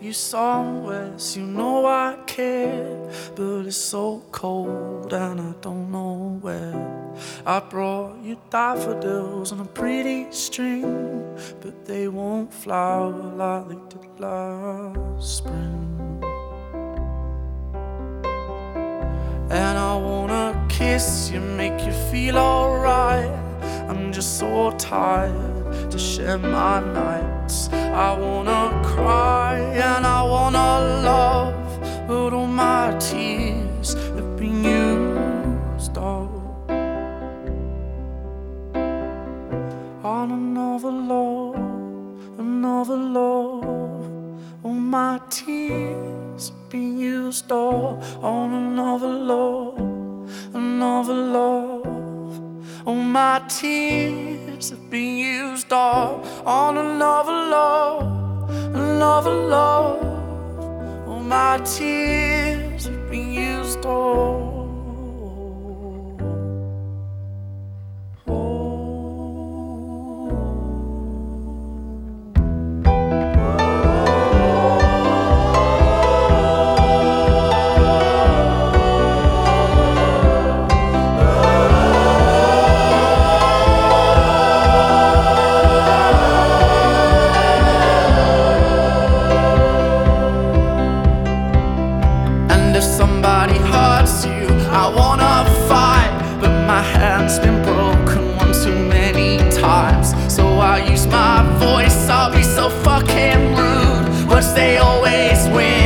you somewhere, so you know I care. But it's so cold and I don't know where. I brought you daffodils on a pretty string, but they won't flower like they did last spring. And I wanna kiss you, make you feel alright. I'm just so tired to share my nights. I wanna cry and I wanna love, but all my tears have been used up on another love, another love. All my tears have been used up on another love, another love. All my tears have been used up on another love, another love. All my tears have been used up. If somebody hurts you, I wanna fight, but my hand's been broken one too many times. So I use my voice, I'll be so fucking rude, but they always win.